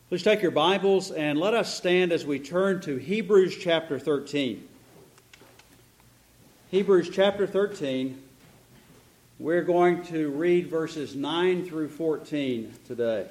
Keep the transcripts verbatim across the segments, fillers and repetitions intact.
Please take your Bibles and let us stand as we turn to Hebrews chapter thirteen. Hebrews chapter thirteen, we're going to read verses nine through fourteen today.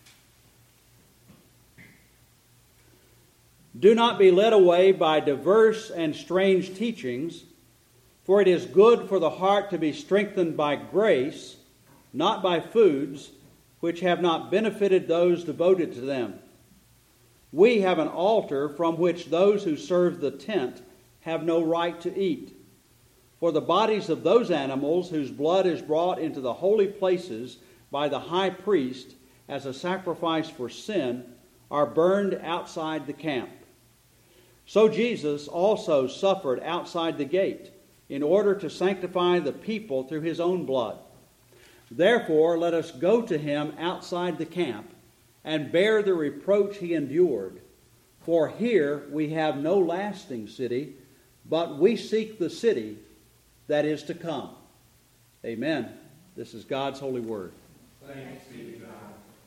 Do not be led away by diverse and strange teachings, for it is good for the heart to be strengthened by grace, not by foods, which have not benefited those devoted to them. We have an altar from which those who serve the tent have no right to eat. For the bodies of those animals whose blood is brought into the holy places by the high priest as a sacrifice for sin are burned outside the camp. So Jesus also suffered outside the gate in order to sanctify the people through his own blood. Therefore, let us go to him outside the camp and bear the reproach he endured. For here we have no lasting city, but we seek the city that is to come. Amen. This is God's holy word. Thanks be to God.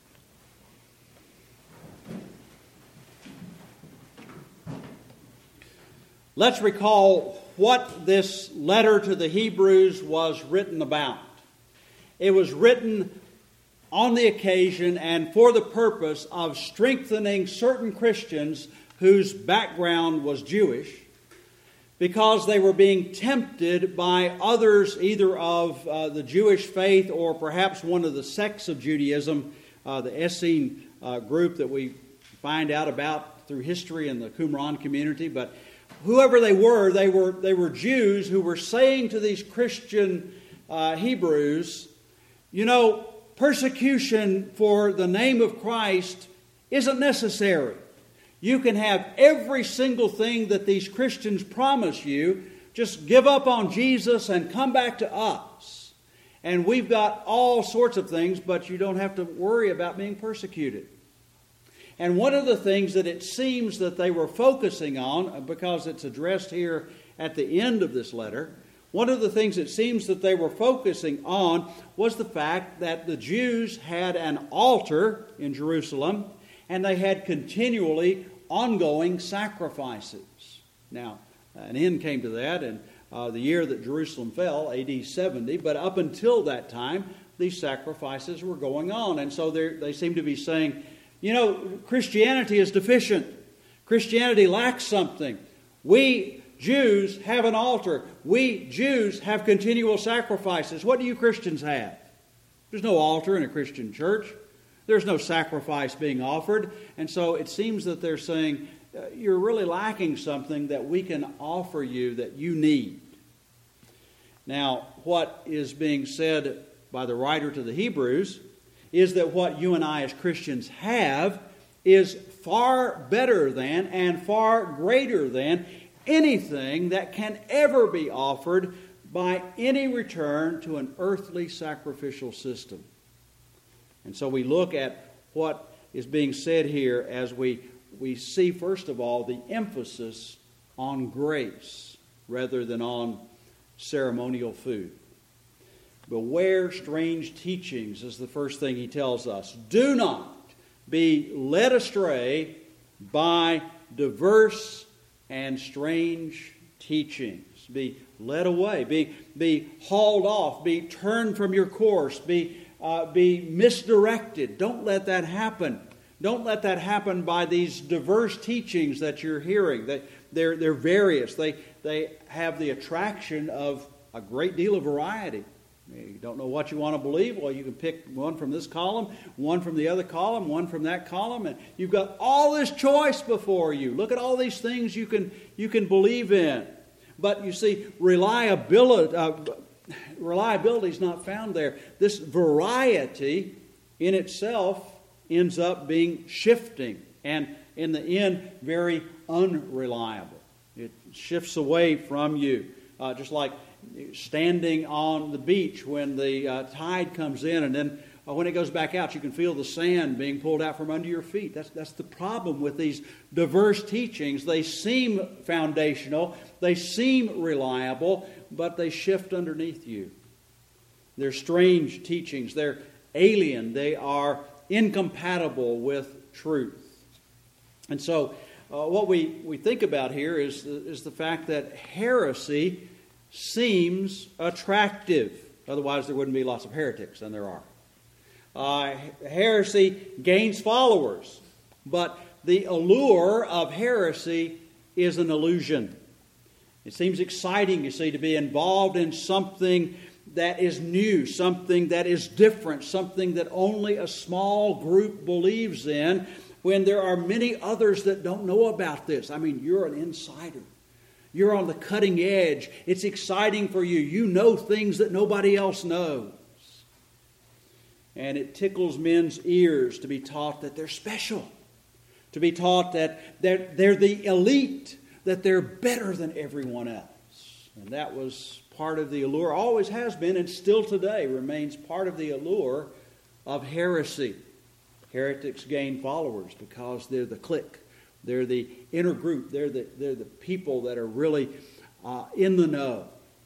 Let's recall what this letter to the Hebrews was written about. It was written on the occasion and for the purpose of strengthening certain Christians whose background was Jewish, because they were being tempted by others either of uh, the Jewish faith or perhaps one of the sects of Judaism, uh, the Essene uh, group that we find out about through history in the Qumran community. But whoever they were, they were they were Jews who were saying to these Christian uh, Hebrews, you know, persecution for the name of Christ isn't necessary. You can have every single thing that these Christians promise you. Just give up on Jesus and come back to us. And we've got all sorts of things, but you don't have to worry about being persecuted. And one of the things that it seems that they were focusing on, because it's addressed here at the end of this letter, one of the things it seems that they were focusing on was the fact that the Jews had an altar in Jerusalem and they had continually ongoing sacrifices. Now, an end came to that in uh, the year that Jerusalem fell, A D seventy, but up until that time, these sacrifices were going on. And so they seem to be saying, you know, Christianity is deficient. Christianity lacks something. We Jews have an altar. We Jews have continual sacrifices. What do you Christians have? There's no altar in a Christian church. There's no sacrifice being offered. And so it seems that they're saying, uh, you're really lacking something that we can offer you that you need. Now, what is being said by the writer to the Hebrews is that what you and I as Christians have is far better than and far greater than anything that can ever be offered by any return to an earthly sacrificial system. And so we look at what is being said here as we, we see, first of all, the emphasis on grace rather than on ceremonial food. Beware strange teachings is the first thing he tells us. Do not be led astray by diverse and strange teachings. Be led away. Be, be hauled off. Be turned from your course. Be, uh, be misdirected. Don't let that happen. Don't let that happen by these diverse teachings that you're hearing. They, they're, they're various. They, they have the attraction of a great deal of variety. You don't know what you want to believe? Well, you can pick one from this column, one from the other column, one from that column, and you've got all this choice before you. Look at all these things you can you can believe in. But you see, reliability uh, reliability is not found there. This variety in itself ends up being shifting, and in the end, very unreliable. It shifts away from you, uh, just like standing on the beach when the uh, tide comes in, and then uh, when it goes back out, you can feel the sand being pulled out from under your feet. That's that's the problem with these diverse teachings. They seem foundational, they seem reliable, but they shift underneath you. They're strange teachings. They're alien. They are incompatible with truth. And so uh, what we, we think about here is the, is the fact that heresy seems attractive. Otherwise there wouldn't be lots of heretics, and there are. Uh, heresy gains followers, but the allure of heresy is an illusion. It seems exciting, you see, to be involved in something that is new, something that is different, something that only a small group believes in, when there are many others that don't know about this. I mean, you're an insider. You're on the cutting edge. It's exciting for you. You know things that nobody else knows. And it tickles men's ears to be taught that they're special, to be taught that they're, they're the elite, that they're better than everyone else. And that was part of the allure, always has been, and still today remains part of the allure of heresy. Heretics gain followers because they're the clique. They're the inner group. They're the, they're the people that are really uh, in the know.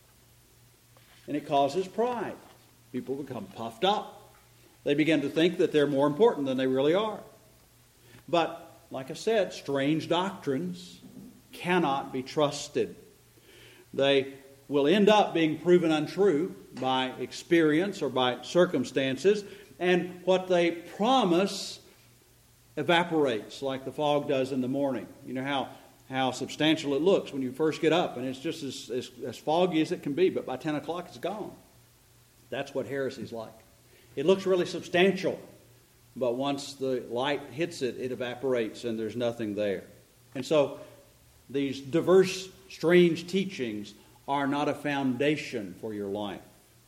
And it causes pride. People become puffed up. They begin to think that they're more important than they really are. But, like I said, strange doctrines cannot be trusted. They will end up being proven untrue by experience or by circumstances, and what they promise evaporates like the fog does in the morning. You know how, how substantial it looks when you first get up, and it's just as, as, as foggy as it can be, but by ten o'clock it's gone. That's what heresy is like. It looks really substantial, but once the light hits it, it evaporates and there's nothing there. And so these diverse, strange teachings are not a foundation for your life.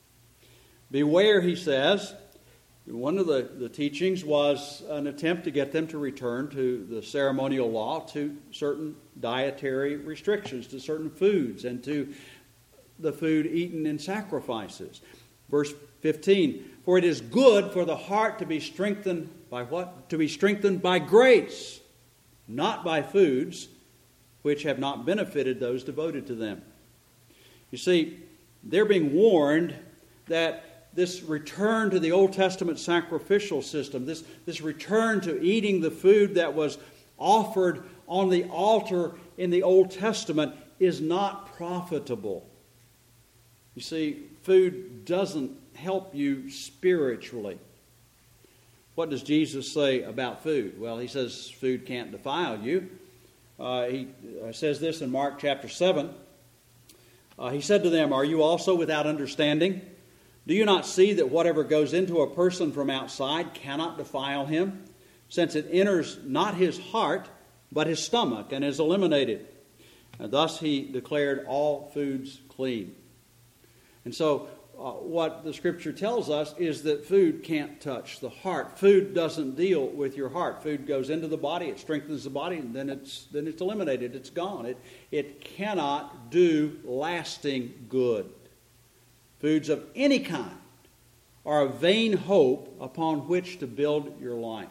Beware, he says. One of the, the teachings was an attempt to get them to return to the ceremonial law, to certain dietary restrictions, to certain foods, and to the food eaten in sacrifices. Verse fifteen, for it is good for the heart to be strengthened by what? To be strengthened by grace, not by foods which have not benefited those devoted to them. You see, they're being warned that this return to the Old Testament sacrificial system, this, this return to eating the food that was offered on the altar in the Old Testament is not profitable. You see, food doesn't help you spiritually. What does Jesus say about food? Well, he says food can't defile you. Uh, he uh, says this in Mark chapter seven. Uh, he said to them, are you also without understanding? Do you not see that whatever goes into a person from outside cannot defile him, since it enters not his heart, but his stomach, and is eliminated? And thus he declared all foods clean. And so uh, what the Scripture tells us is that food can't touch the heart. Food doesn't deal with your heart. Food goes into the body, it strengthens the body, and then it's then it's eliminated. It's gone. It, it cannot do lasting good. Foods of any kind are a vain hope upon which to build your life.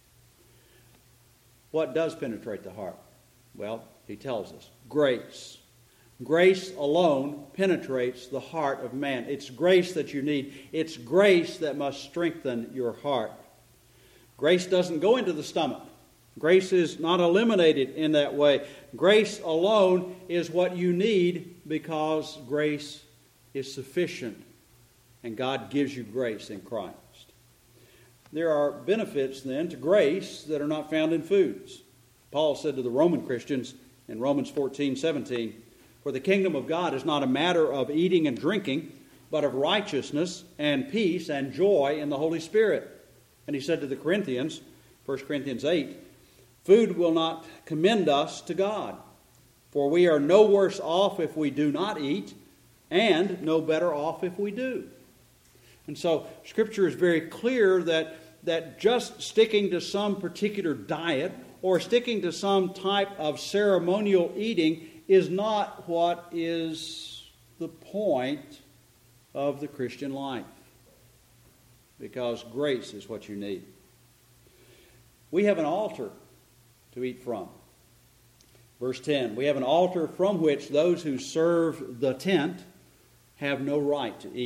What does penetrate the heart? Well, he tells us, grace. Grace alone penetrates the heart of man. It's grace that you need. It's grace that must strengthen your heart. Grace doesn't go into the stomach. Grace is not eliminated in that way. Grace alone is what you need because grace is sufficient, and God gives you grace in Christ. There are benefits then to grace that are not found in foods. Paul said to the Roman Christians in Romans fourteen seventeen, for the kingdom of God is not a matter of eating and drinking, but of righteousness and peace and joy in the Holy Spirit. And he said to the Corinthians, First Corinthians eight, food will not commend us to God, for we are no worse off if we do not eat, and no better off if we do. And so Scripture is very clear that, that just sticking to some particular diet or sticking to some type of ceremonial eating is not what is the point of the Christian life. Because grace is what you need. We have an altar to eat from. Verse ten, we have an altar from which those who serve the tent have no right to eat.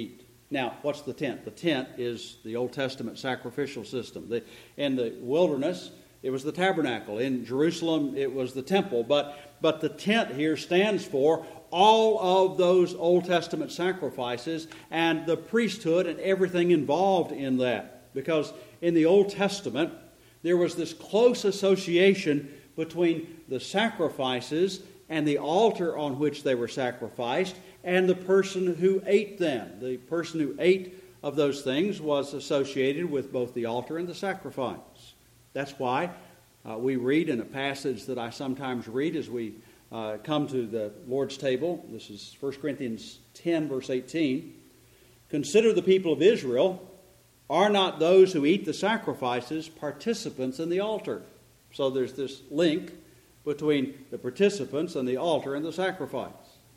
Now, what's the tent? The tent is the Old Testament sacrificial system. The, in the wilderness, it was the tabernacle. In Jerusalem, it was the temple. But, but the tent here stands for all of those Old Testament sacrifices and the priesthood and everything involved in that. Because in the Old Testament, there was this close association between the sacrifices and the altar on which they were sacrificed and the person who ate them. The person who ate of those things was associated with both the altar and the sacrifice. That's why uh, we read in a passage that I sometimes read as we uh, come to the Lord's table. This is First Corinthians ten, verse eighteen. Consider the people of Israel, are not those who eat the sacrifices participants in the altar? So there's this link between the participants and the altar and the sacrifice.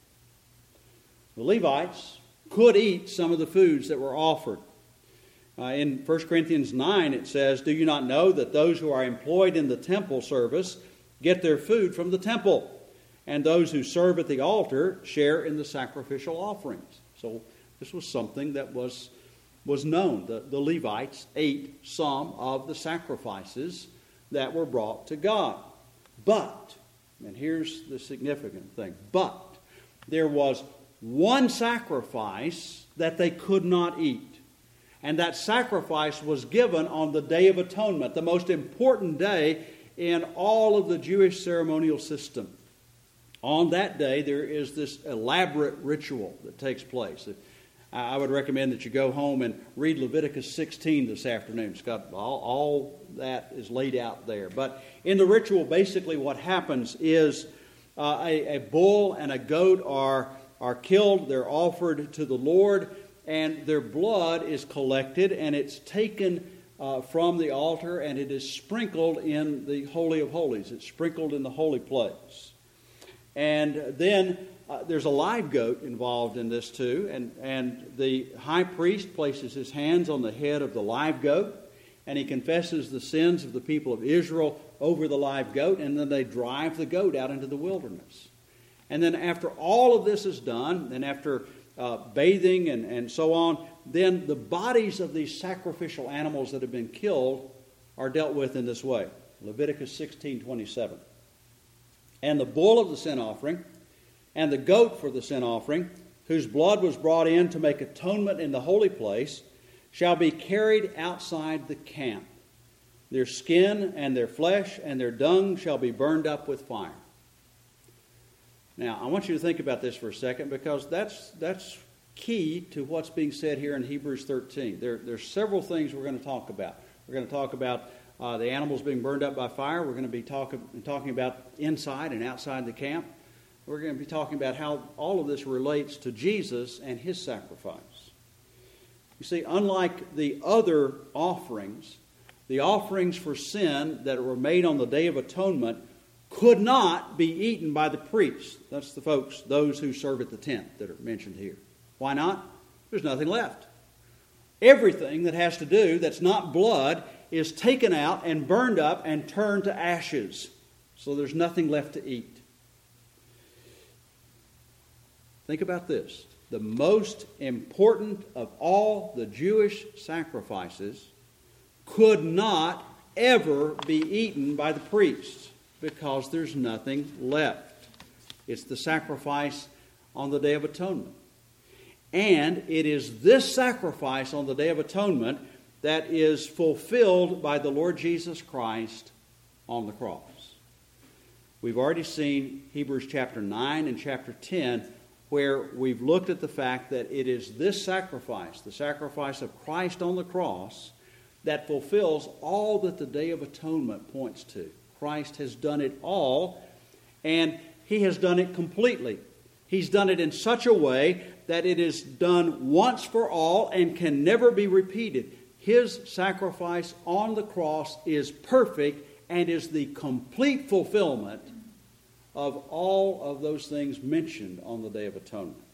The Levites could eat some of the foods that were offered. Uh, in First Corinthians nine it says, do you not know that those who are employed in the temple service get their food from the temple, and those who serve at the altar share in the sacrificial offerings? So this was something that was, was known. The, the Levites ate some of the sacrifices that were brought to God. But, and here's the significant thing, but there was one sacrifice that they could not eat. And that sacrifice was given on the Day of Atonement, the most important day in all of the Jewish ceremonial system. On that day, there is this elaborate ritual that takes place. I would recommend that you go home and read Leviticus sixteen this afternoon. It's got all, all that is laid out there. But in the ritual, basically what happens is uh, a, a bull and a goat are, are killed. They're offered to the Lord, and their blood is collected, and it's taken uh, from the altar, and it is sprinkled in the Holy of Holies. It's sprinkled in the holy place. And then uh, there's a live goat involved in this too, and, and the high priest places his hands on the head of the live goat, and he confesses the sins of the people of Israel over the live goat, and then they drive the goat out into the wilderness. And then after all of this is done, and after uh, bathing and, and so on, then the bodies of these sacrificial animals that have been killed are dealt with in this way. Leviticus sixteen twenty-seven. And the bull of the sin offering, and the goat for the sin offering, whose blood was brought in to make atonement in the holy place, shall be carried outside the camp. Their skin and their flesh and their dung shall be burned up with fire. Now, I want you to think about this for a second, because that's that's key to what's being said here in Hebrews thirteen. There, there's several things we're going to talk about. We're going to talk about uh, the animals being burned up by fire. We're going to be talk, talking about inside and outside the camp. We're going to be talking about how all of this relates to Jesus and his sacrifice. You see, unlike the other offerings, the offerings for sin that were made on the Day of Atonement could not be eaten by the priests. That's the folks, those who serve at the tent that are mentioned here. Why not? There's nothing left. Everything that has to do that's not blood is taken out and burned up and turned to ashes. So there's nothing left to eat. Think about this. The most important of all the Jewish sacrifices could not ever be eaten by the priests, because there's nothing left. It's the sacrifice on the Day of Atonement. And it is this sacrifice on the Day of Atonement that is fulfilled by the Lord Jesus Christ on the cross. We've already seen Hebrews chapter nine and chapter ten, where we've looked at the fact that it is this sacrifice, the sacrifice of Christ on the cross, that fulfills all that the Day of Atonement points to. Christ has done it all, and he has done it completely. He's done it in such a way that it is done once for all and can never be repeated. His sacrifice on the cross is perfect and is the complete fulfillment of all of those things mentioned on the Day of Atonement.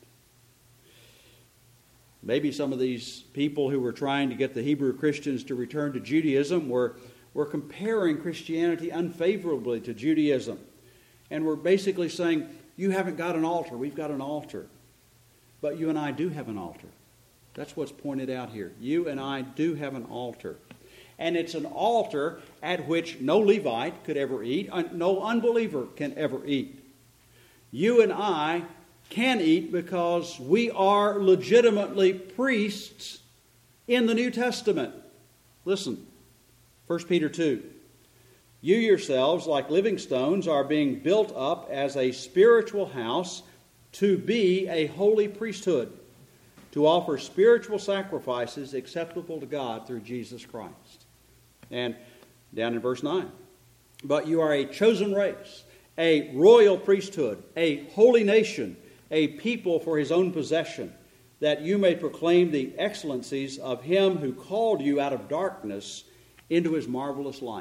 Maybe some of these people who were trying to get the Hebrew Christians to return to Judaism were, were comparing Christianity unfavorably to Judaism. And were basically saying, you haven't got an altar, we've got an altar. But you and I do have an altar. That's what's pointed out here. You and I do have an altar. And it's an altar at which no Levite could ever eat, no unbeliever can ever eat. You and I can eat because we are legitimately priests in the New Testament. Listen, First Peter two. You yourselves, like living stones, are being built up as a spiritual house to be a holy priesthood, to offer spiritual sacrifices acceptable to God through Jesus Christ. And down in verse nine, but you are a chosen race, a royal priesthood, a holy nation, a people for his own possession, that you may proclaim the excellencies of him who called you out of darkness into his marvelous light.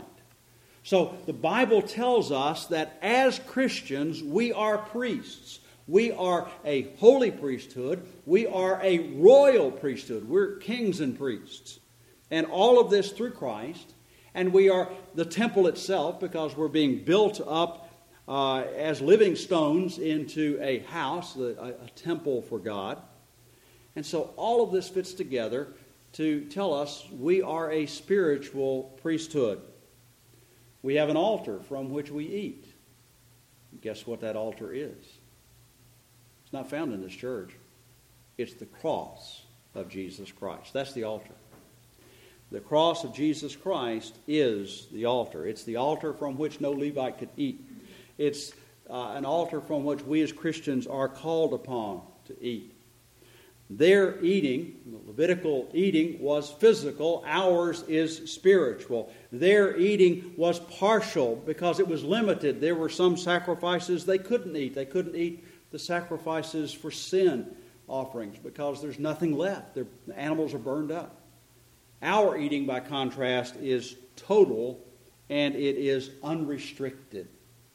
So the Bible tells us that as Christians, we are priests. We are a holy priesthood. We are a royal priesthood. We're kings and priests. And all of this through Christ. And we are the temple itself because we're being built up uh, as living stones into a house, a, a temple for God. And so all of this fits together to tell us we are a spiritual priesthood. We have an altar from which we eat. Guess what that altar is? It's not found in this church. It's the cross of Jesus Christ. That's the altar. The cross of Jesus Christ is the altar. It's the altar from which no Levite could eat. It's uh, an altar from which we as Christians are called upon to eat. Their eating, the Levitical eating, was physical. Ours is spiritual. Their eating was partial because it was limited. There were some sacrifices they couldn't eat. They couldn't eat the sacrifices for sin offerings because there's nothing left. The animals are burned up. Our eating, by contrast, is total and it is unrestricted.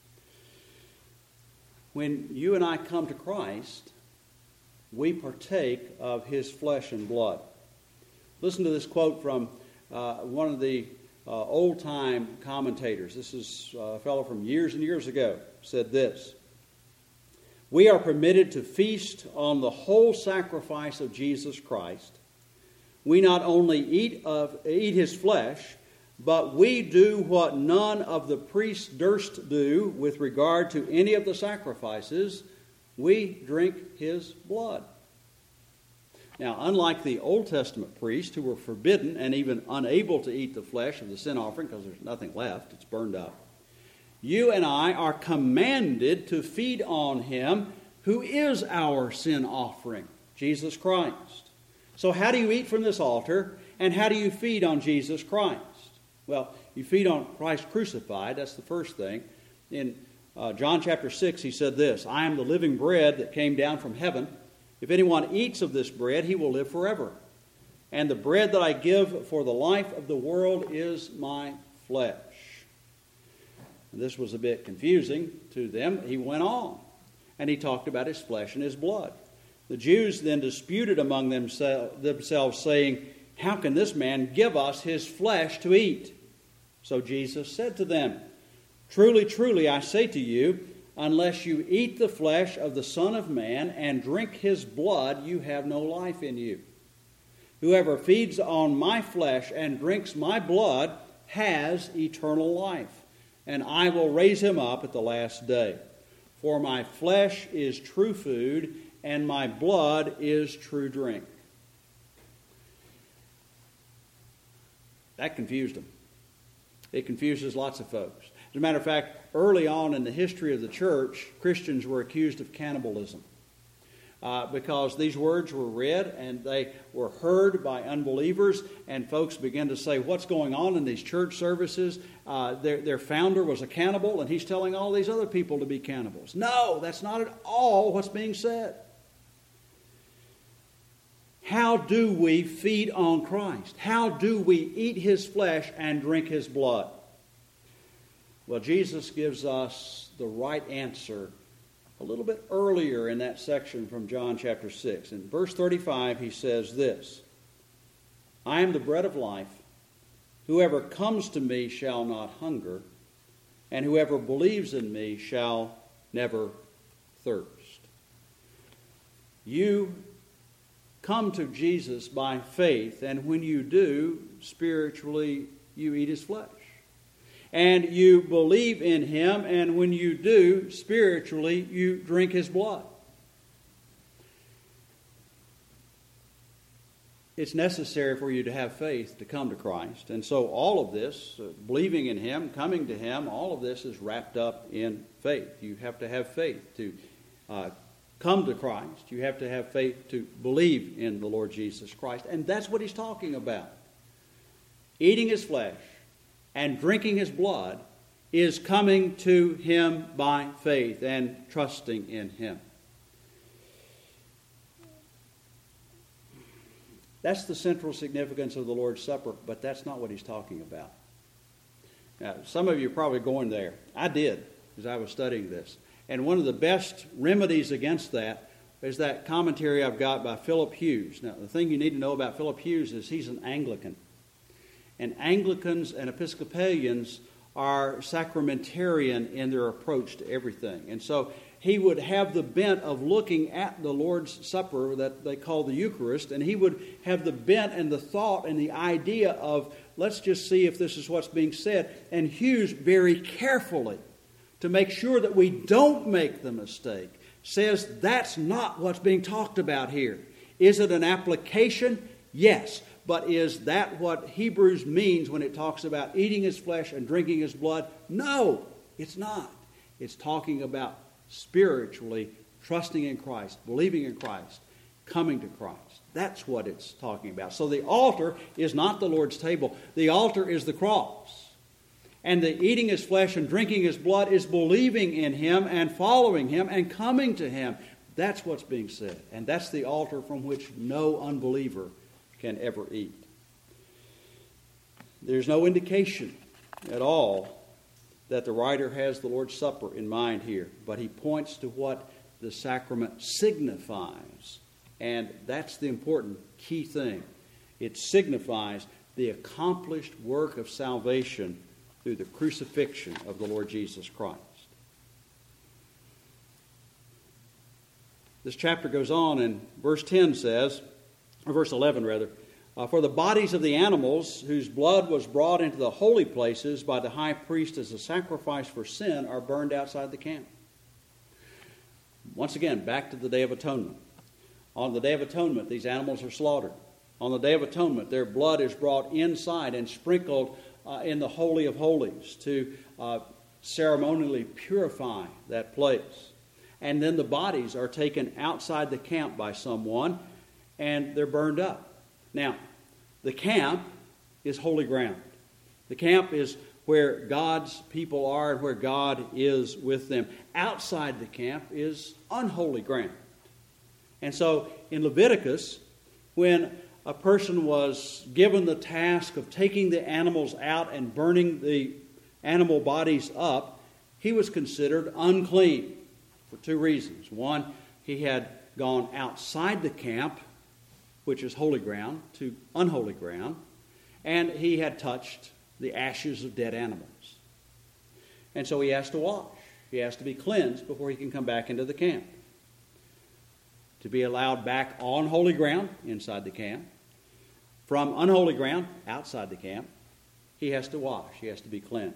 When you and I come to Christ, we partake of his flesh and blood. Listen to this quote from uh, one of the uh, old-time commentators. This is a fellow from years and years ago. Said this: we are permitted to feast on the whole sacrifice of Jesus Christ. We not only eat of eat his flesh, but we do what none of the priests durst do with regard to any of the sacrifices. We drink his blood. Now, unlike the Old Testament priests who were forbidden and even unable to eat the flesh of the sin offering because there's nothing left, it's burned up, you and I are commanded to feed on him who is our sin offering, Jesus Christ. So how do you eat from this altar, and how do you feed on Jesus Christ? Well, you feed on Christ crucified. That's the first thing. In uh, John chapter six, he said this: I am the living bread that came down from heaven. If anyone eats of this bread, he will live forever. And the bread that I give for the life of the world is my flesh. And this was a bit confusing to them. He went on, and he talked about his flesh and his blood. The Jews then disputed among themselves, saying, how can this man give us his flesh to eat? So Jesus said to them, truly, truly, I say to you, unless you eat the flesh of the Son of Man and drink his blood, you have no life in you. Whoever feeds on my flesh and drinks my blood has eternal life, and I will raise him up at the last day. For my flesh is true food, and my blood is true drink. That confused them. It confuses lots of folks. As a matter of fact, early on in the history of the church, Christians were accused of cannibalism uh, because these words were read and they were heard by unbelievers, and folks began to say, what's going on in these church services? Uh, their, their founder was a cannibal, and he's telling all these other people to be cannibals. No, that's not at all what's being said. How do we feed on Christ? How do we eat his flesh and drink his blood? Well, Jesus gives us the right answer a little bit earlier in that section from John chapter six. In verse thirty-five, he says this: I am the bread of life. Whoever comes to me shall not hunger, and whoever believes in me shall never thirst. You come to Jesus by faith, and when you do, spiritually, you eat his flesh. And you believe in him, and when you do, spiritually, you drink his blood. It's necessary for you to have faith to come to Christ. And so all of this, uh, believing in him, coming to him, all of this is wrapped up in faith. You have to have faith to uh, come to Christ. You have to have faith to believe in the Lord Jesus Christ. And that's what he's talking about. Eating his flesh and drinking his blood is coming to him by faith and trusting in him. That's the central significance of the Lord's Supper, but that's not what he's talking about. Now, some of you are probably going there. I did, as I was studying this. And one of the best remedies against that is that commentary I've got by Philip Hughes. Now, the thing you need to know about Philip Hughes is he's an Anglican. And Anglicans and Episcopalians are sacramentarian in their approach to everything. And so he would have the bent of looking at the Lord's Supper that they call the Eucharist, and he would have the bent and the thought and the idea of, let's just see if this is what's being said. And Hughes, very carefully, to make sure that we don't make the mistake, says that's not what's being talked about here. Is it an application? Yes. But is that what Hebrews means when it talks about eating his flesh and drinking his blood? No, it's not. It's talking about spiritually trusting in Christ, believing in Christ, coming to Christ. That's what it's talking about. So the altar is not the Lord's table. The altar is the cross. And the eating his flesh and drinking his blood is believing in him and following him and coming to him. That's what's being said. And that's the altar from which no unbeliever can ever eat. There's no indication at all that the writer has the Lord's Supper in mind here, but he points to what the sacrament signifies, and that's the important key thing. It signifies the accomplished work of salvation through the crucifixion of the Lord Jesus Christ. This chapter goes on, and verse ten says, or verse eleven rather, uh, for the bodies of the animals whose blood was brought into the holy places by the high priest as a sacrifice for sin are burned outside the camp. Once again, back to the Day of Atonement. On the Day of Atonement, these animals are slaughtered. On the Day of Atonement, their blood is brought inside and sprinkled uh, in the Holy of Holies to uh, ceremonially purify that place. And then the bodies are taken outside the camp by someone, and they're burned up. Now, the camp is holy ground. The camp is where God's people are and where God is with them. Outside the camp is unholy ground. And so in Leviticus, when a person was given the task of taking the animals out and burning the animal bodies up, he was considered unclean for two reasons. One, he had gone outside the camp, which is holy ground, to unholy ground, and he had touched the ashes of dead animals. And so he has to wash. He has to be cleansed before he can come back into the camp. To be allowed back on holy ground, inside the camp, from unholy ground, outside the camp, he has to wash. He has to be cleansed.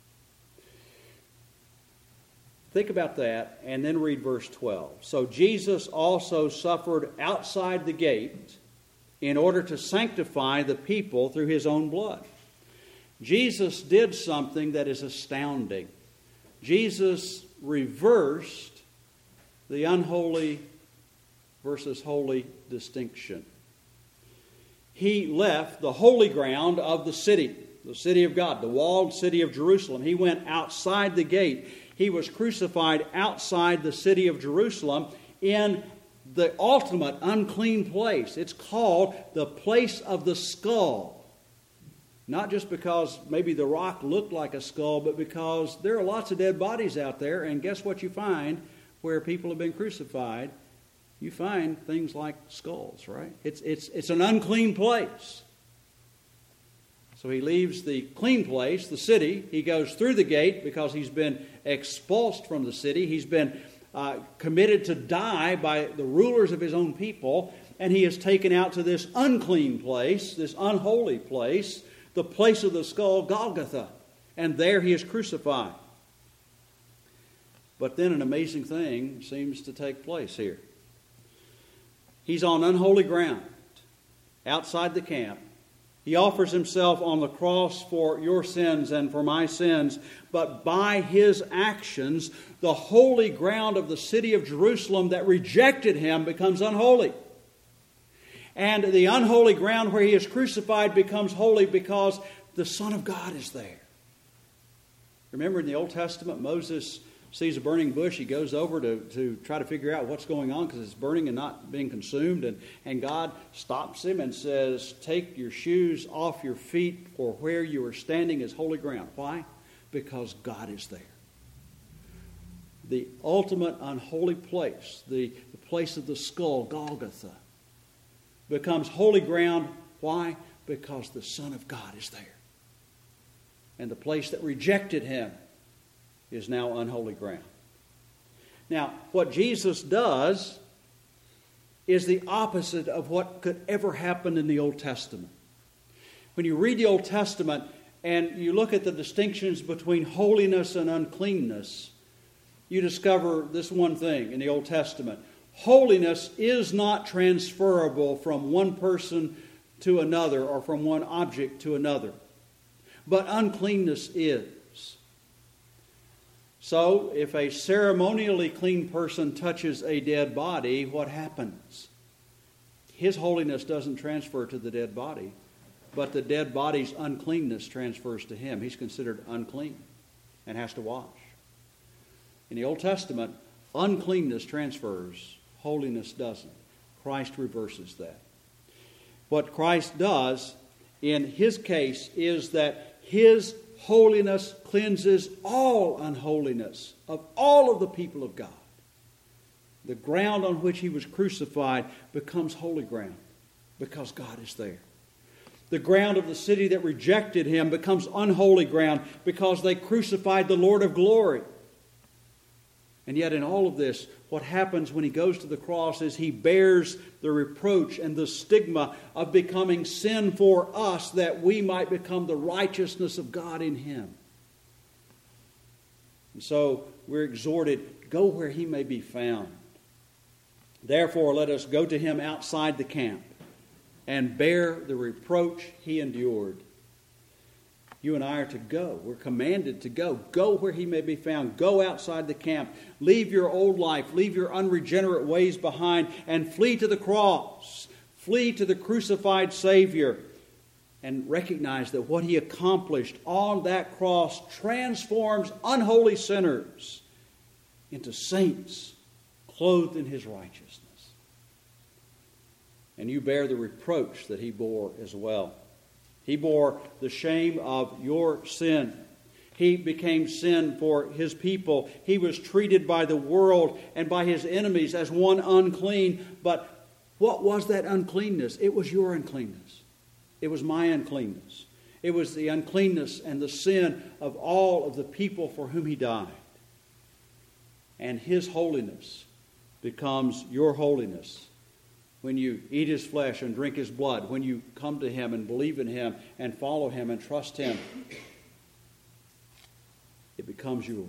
Think about that, and then read verse twelve. So Jesus also suffered outside the gate in order to sanctify the people through his own blood. Jesus did something that is astounding. Jesus reversed the unholy versus holy distinction. He left the holy ground of the city, the city of God, the walled city of Jerusalem. He went outside the gate. He was crucified outside the city of Jerusalem in the ultimate unclean place. It's called the place of the skull. Not just because maybe the rock looked like a skull, but because there are lots of dead bodies out there, and guess what you find where people have been crucified? You find things like skulls, right? It's, it's, it's an unclean place. So he leaves the clean place, the city. He goes through the gate because he's been expulsed from the city. He's been uh, committed to die by the rulers of his own people. and he is taken out to this unclean place, this unholy place, the place of the skull, Golgotha. And there he is crucified. But then an amazing thing seems to take place here. He's on unholy ground, outside the camp. He offers himself on the cross for your sins and for my sins, but by his actions, the holy ground of the city of Jerusalem that rejected him becomes unholy. And the unholy ground where he is crucified becomes holy because the Son of God is there. Remember in the Old Testament, Moses sees a burning bush. He goes over to, to try to figure out what's going on because it's burning and not being consumed. And, and God stops him and says, take your shoes off your feet, for where you are standing is holy ground. Why? Because God is there. The ultimate unholy place, the, the place of the skull, Golgotha, becomes holy ground. Why? Because the Son of God is there. And the place that rejected him is now unholy ground. Now, what Jesus does is the opposite of what could ever happen in the Old Testament. When you read the Old Testament and you look at the distinctions between holiness and uncleanness, you discover this one thing in the Old Testament. Holiness is not transferable from one person to another or from one object to another. But uncleanness is. So, if a ceremonially clean person touches a dead body, what happens? His holiness doesn't transfer to the dead body, but the dead body's uncleanness transfers to him. He's considered unclean and has to wash. In the Old Testament, uncleanness transfers, holiness doesn't. Christ reverses that. What Christ does in his case is that his holiness cleanses all unholiness of all of the people of God. The ground on which he was crucified becomes holy ground because God is there. The ground of the city that rejected him becomes unholy ground because they crucified the Lord of glory. And yet in all of this, what happens when he goes to the cross is he bears the reproach and the stigma of becoming sin for us that we might become the righteousness of God in him. And so we're exhorted, go where he may be found. Therefore, let us go to him outside the camp and bear the reproach he endured. You and I are to go. We're commanded to go. Go where he may be found. Go outside the camp. Leave your old life. Leave your unregenerate ways behind and flee to the cross. Flee to the crucified Savior. And recognize that what he accomplished on that cross transforms unholy sinners into saints clothed in his righteousness. And you bear the reproach that he bore as well. He bore the shame of your sin. He became sin for his people. He was treated by the world and by his enemies as one unclean. But what was that uncleanness? It was your uncleanness. It was my uncleanness. It was the uncleanness and the sin of all of the people for whom he died. And his holiness becomes your holiness. When you eat his flesh and drink his blood, when you come to him and believe in him and follow him and trust him, it becomes yours.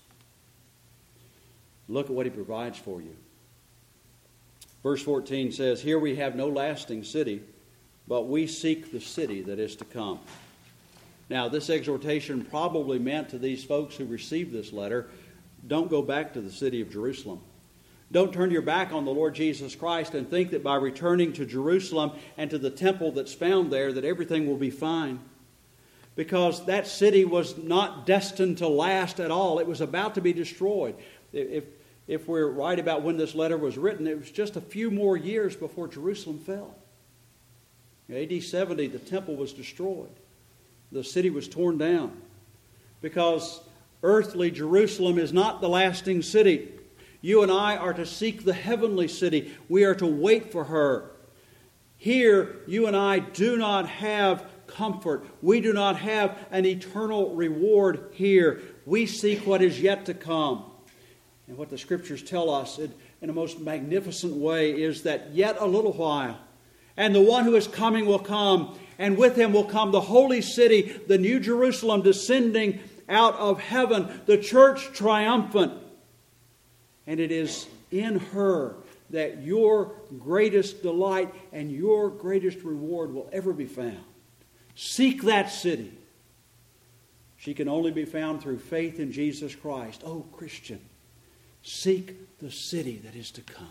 Look at what he provides for you. Verse fourteen says, here we have no lasting city, but we seek the city that is to come. Now, this exhortation probably meant to these folks who received this letter, don't go back to the city of Jerusalem. Don't turn your back on the Lord Jesus Christ and think that by returning to Jerusalem and to the temple that's found there that everything will be fine. Because that city was not destined to last at all. It was about to be destroyed. If, if we're right about when this letter was written, it was just a few more years before Jerusalem fell. In A D seventy, the temple was destroyed. The city was torn down. Because earthly Jerusalem is not the lasting city. You and I are to seek the heavenly city. We are to wait for her. Here, you and I do not have comfort. We do not have an eternal reward here. We seek what is yet to come. And what the Scriptures tell us in, in a most magnificent way is that yet a little while, and the one who is coming will come, and with him will come the holy city, the new Jerusalem descending out of heaven, the church triumphant. And it is in her that your greatest delight and your greatest reward will ever be found. Seek that city. She can only be found through faith in Jesus Christ. Oh, Christian, seek the city that is to come.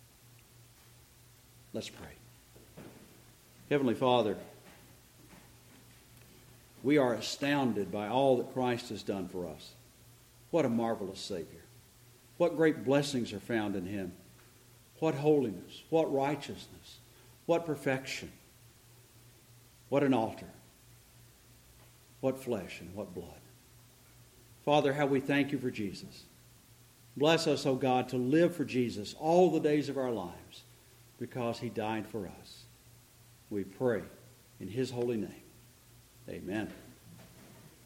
Let's pray. Heavenly Father, we are astounded by all that Christ has done for us. What a marvelous Savior. What great blessings are found in Him. What holiness, what righteousness, what perfection, what an altar, what flesh and what blood. Father, how we thank you for Jesus. Bless us, O God, to live for Jesus all the days of our lives because He died for us. We pray in His holy name. Amen.